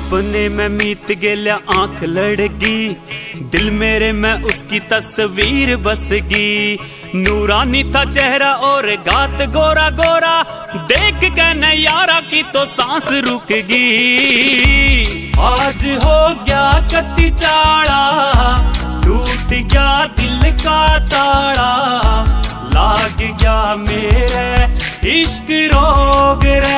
सपने में मीत गेल्या आंख लड़गी, दिल मेरे में उसकी तस्वीर बसगी। नूरानी था चेहरा और गात गोरा गोरा, देख के नयारा की तो सांस रुकगी। आज हो गया कत्ती चाड़ा, टूट गया दिल का ताड़ा, लाग गया मेरे इश्क रोग रे।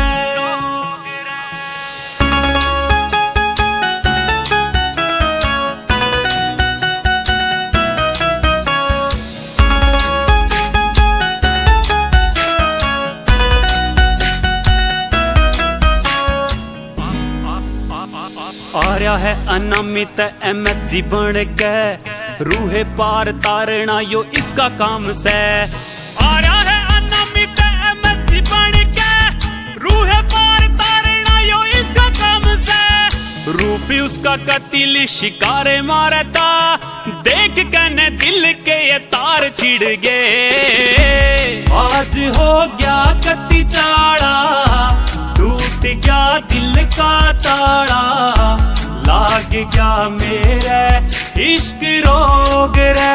आ रहा है अनामित MSc बन के, रूहे पार तारना यो इसका काम से। आ रहा है अनामित MSc बन के, रूहे पार तारना यो इसका काम से। रूपी उसका कतिल शिकारे मारता, देख के न दिल के ये तार छिड़ गए। आज हो गया कत्ती चाड़ा, टूट गया दिल का ताड़ा, लाग गया मेरे इश्क रोग रे।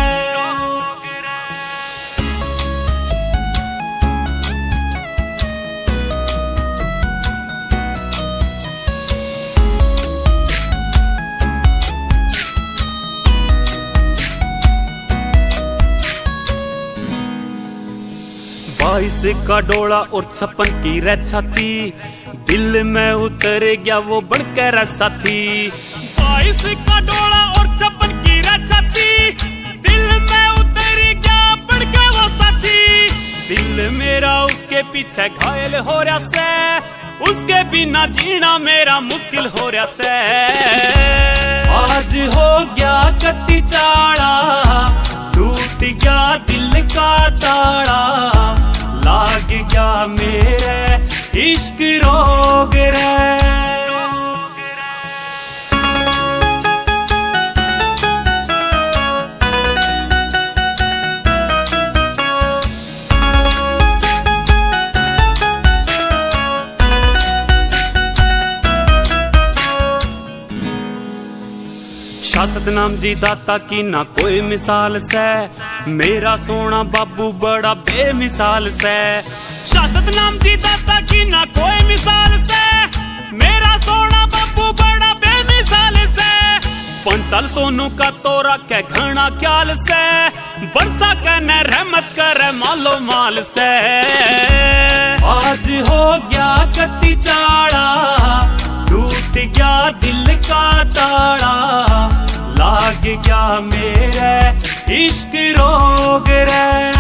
बाईस का डोला और 56 की छाती, दिल में उतर गया वो बढ़कर साथी। 22 का डोला और 56 की छाती, दिल में उतर गया बढ़कर वो साथी। दिल मेरा उसके पीछे घायल हो रहा से, उसके बिना जीना मेरा मुश्किल हो रहा से। आज हो गया कत्ती चाड़ा, टूट गया दिल का ताड़ा, लाग गया मेरे इश्क रोग रे। शासत नाम जी दाता की ना कोई मिसाल से, मेरा सोना बाबू बड़ा बेमिसाल से। शासत नाम जी दाता की ना कोई मिसाल से, मेरा सोना बाबू बड़ा बेमिसाल से। पंचल सोनू का तो रखे घना ख्याल से, बरसा कहने रहमत करे मालो माल से। आज हो गया कत्ती चाड़ा, टूट गया दिल का ताड़ा, लाग गया मेरे इश्क रोग रे।